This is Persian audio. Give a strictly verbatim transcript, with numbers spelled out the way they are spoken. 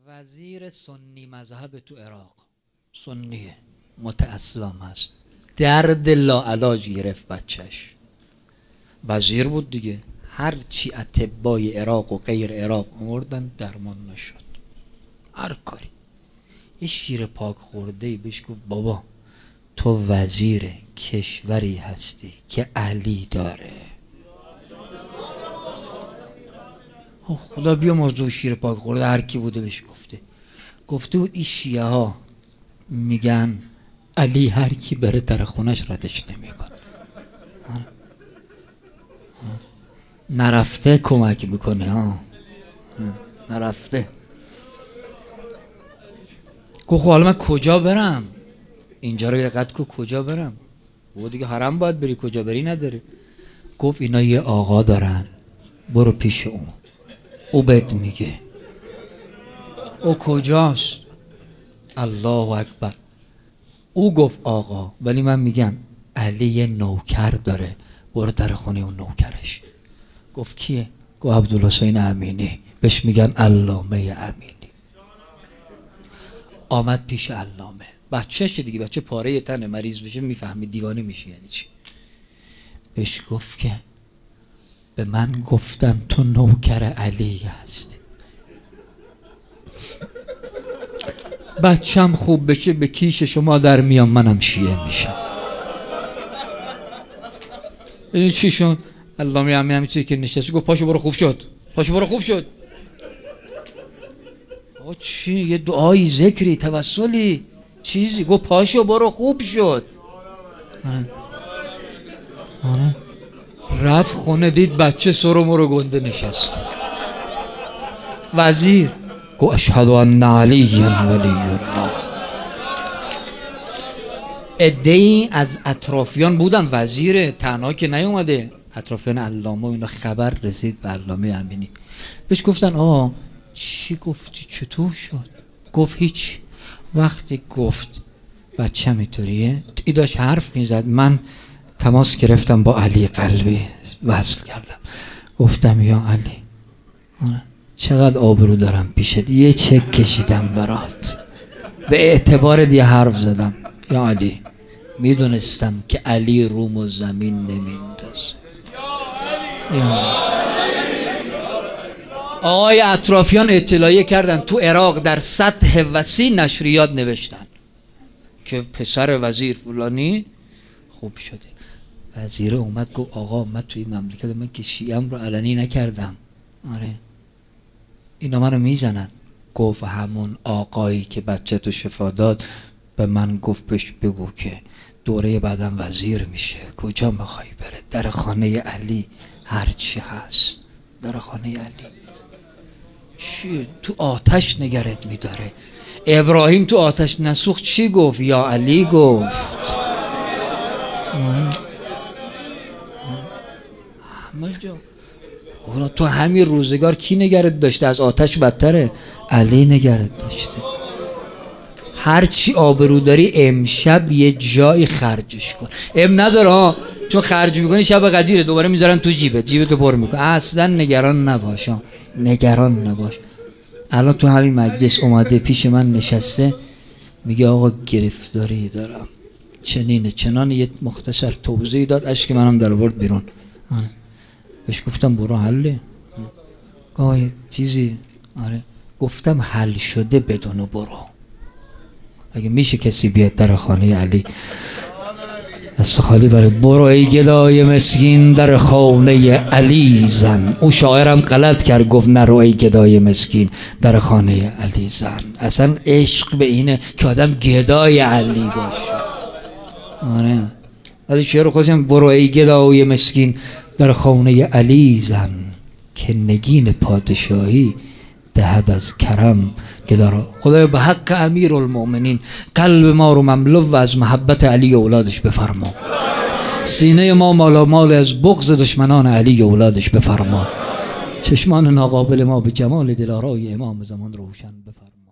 وزیر سنی مذهب تو عراق، سنیه، متأسلم هست، درد لاعلاج گرفت بچهش. وزیر بود دیگه، هر چی اطبای عراق و غیر عراق آوردن درمان نشد، هر کاری. یه شیر پاک خورده بهش گفت بابا تو وزیر کشوری هستی که علی داره. خدا بیا موضوع شیر پاک خورده هر کی بوده بهش گفته گفته بود این شیعه ها میگن علی هر کی بره در خونش ردش نمیکنه، نرفته کمک میکنه ها، نرفته. گفت حالا من کجا برم؟ اینجا رو دقت کو، کجا برم؟ و دیگه حرم باید بری، کجا بری نداره. گفت اینا یه آقا دارن، برو پیش اون، او بهت میگه. او کجاست؟ الله اکبر. او گفت آقا، ولی من میگم علی یه نوکر داره، برو در خونه اون نوکرش. گفت کیه؟ گفت عبدالحسین امینی، بهش میگن علامه امینی. آمد پیش علامه، بچه‌ش دیگه، بچه پاره تنه، مریض بشه میفهمی دیوانه میشه یعنی چی. بهش گفت که به من گفتن تو نوکر علی هستی، بچم خوب بشه به کیش شما در میام، منم شیعه میشم. این چی شد؟ علامه همین همین چیزی که نشسته گفت پاشو برو خوب شد، پاشو برو خوب شد. آقا چی؟ یه دعایی، ذکری، توسلی، چیزی. گفت پاشو برو خوب شد. آره آره. رفت خونه دید بچه سرو مرو گنده نشسته. وزیر گفت اشهد ان علی ولی الله. عده‌ای از اطرافیان بودن، وزیر تنها که نیومده، اطرافیان علامه و اینا خبر رسید به علامه امینی. بهش گفتن آه چی گفتی، چطور شد؟ گفت هیچ. وقتی گفت بچه اینطوریه، ای داشت حرف میزد، من تماس گرفتم با علی قلبی، وصل کردم، گفتم یا علی چقدر آبرو دارم پیشت، یه چک کشیدم برات، به اعتبار دیگه حرف زدم. یا علی میدونستم که علی روم و زمین نمیندازه. آقای اطرافیان اطلاعیه کردن تو عراق در سطح وسیع نشریات نوشتن که پسر وزیر فلانی خوب شده. وزیر اومد گفت آقا من توی مملکت من که شیعم رو علنی نکردم، آره اینا منو میزنن. گفت همون آقایی که بچه تو شفا داد به من گفت بهش بگو که دوره بعدم وزیر میشه، کجا میخوای بره؟ در خانه علی هرچی هست، در خانه علی. چی؟ تو آتش نگرت میداره. ابراهیم تو آتش نسوخت چی گفت؟ یا علی گفت. همه جا اونا تو همین روزگار کی نگرت داشته؟ از آتش بدتره، علی نگرت داشته. هرچی آبرو داری امشب یه جایی خرجش کن. ام نداره ها، چون خرج میکنی شب قدیره دوباره میذارن تو جیبت، جیبتو پر میکن. اصلا نگران نباش، نگران نباش. الان تو همین مجلس اومده پیش من نشسته میگه آقا گرفتاری دارم، چنینه چنان، یه مختصر توضیح داد، اشک منم در آورد بیرون. بهش گفتم برو حله. گاه چیزی آره گفتم حل شده بدون برو. اگه میشه کسی بیاد در خانه علی دست خالی بره، برو ای گدای مسکین در خانه علی زن. او شاعرم غلط کرد گفت نرو ای گدای مسکین در خانه علی زن. اصلا عشق به اینه که آدم گدای علی باشه. آره از شعر خودشم برو ای گدای مسکین در خانه علی زن که نگین پادشاهی دهد از کرم گدارا. خدایا به حق امیر المؤمنین قلب ما رو مملو و از محبت علی و اولادش بفرما، سینه ما مالا مال از بغض دشمنان علی و اولادش بفرما، چشمان ناقابل ما به جمال دلارای امام زمان روشن بفرما.